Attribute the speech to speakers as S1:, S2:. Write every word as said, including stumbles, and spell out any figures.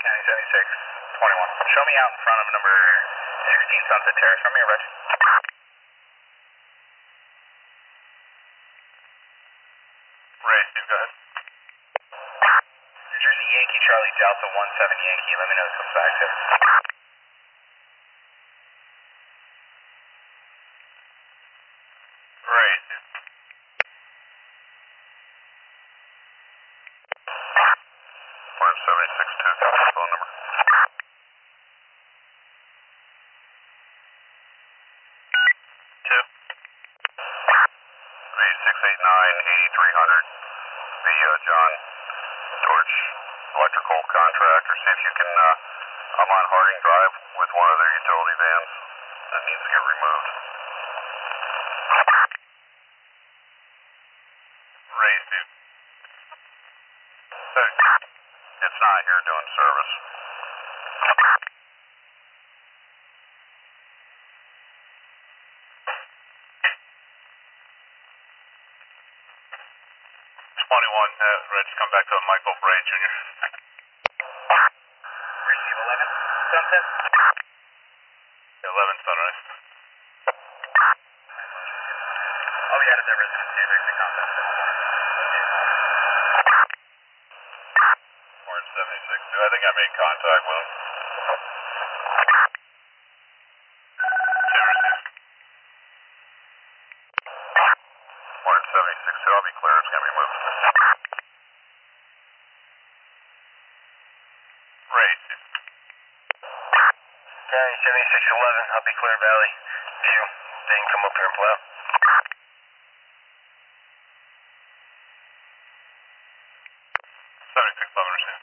S1: County seventy-six twenty-one. Show me out in front of number sixteen Sunset Terrace. Show me a reg.
S2: Right, go ahead.
S1: New Jersey Yankee Charlie Delta one seven Yankee. Let me know the suspect.
S2: Right. one seventy-six two, phone number. Two. eight six eight nine, eighty-three hundred. The uh, John George Electrical Contractor. See if you can, uh, I'm on Harding Drive with one of their utility vans that needs to get removed. Right, dude. It's not here doing service. twenty-one, uh, Reg, come back to Michael Bray, Junior
S1: Receive eleven Sunset.
S2: eleven Sunrise.
S1: I'll be out of their residence here. They're going to contact them.
S2: Orange seventy-six two. I think I made contact with him. Two received. Orange seventy-six two. I'll be clear. It's going to be moved. Right.
S1: County seventy-six eleven. I'll be clear, Valley. View. They can come up here and plow.
S2: seventy-six eleven received.